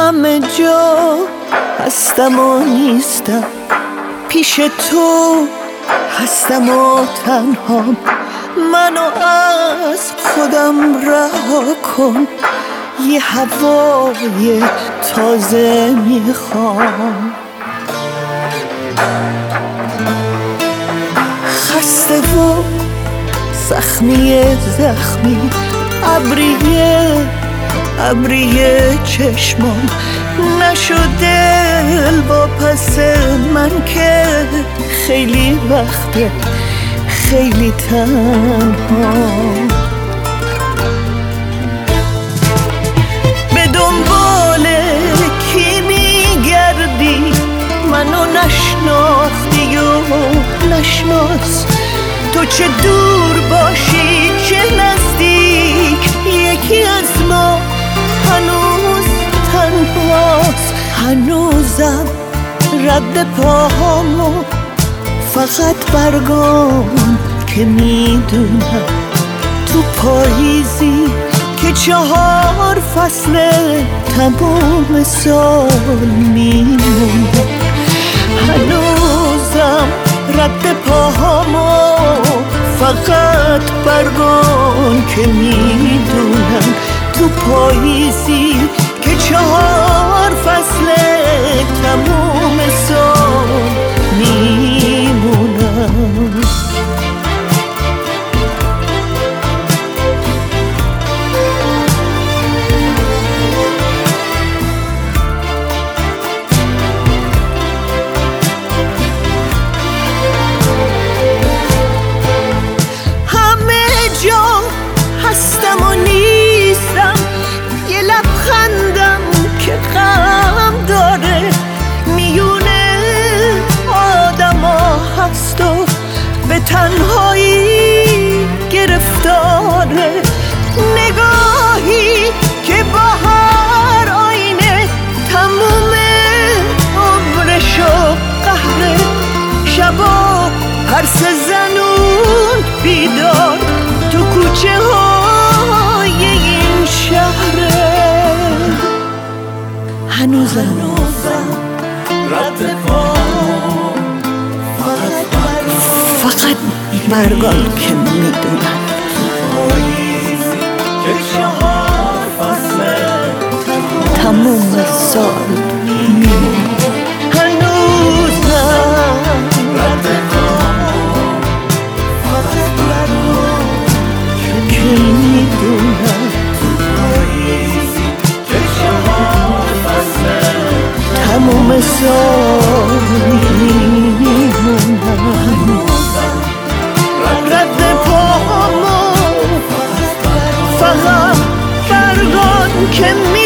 همه جا هستم و نیستم، پیش تو هستم و تنهام. منو از خودم رها کن، یه هوای تازه میخوام. خسته و زخمی ابریه چشمام نشده با پس من که خیلی وقته خیلی تنها. به دنبال کی میگردی؟ منو نشناختی و نشناس. تو چه دور باشی چه نزدیک، یکی از ما هنوز تنهاست. هنوزم رد پاهامو فقط برگام که میدونم تو پاییزی که 4 فصل تمام سال میمونم. هنوزم رد پاهامو فقط برگام که میدونم تو پاییزی که 4 فصل تمام سال میمونم. همه جا هستم و نیستم، یه لبخندم که غم داره، میونه آدما هست و به تنهایی گرفتاره. نگاهی که با هر آینه تموم عمرشو قهره. شبا پرس زنون بیدار تو کوچه های این شهره. هنوزم رد پام فقط برگام که میدونم که 4 فصل تموم سال میمونم. هنوزم رد پام فقط برگام که میدونم که 4 فصل تموم سال میمونم. رد پاهامو فقط برگام که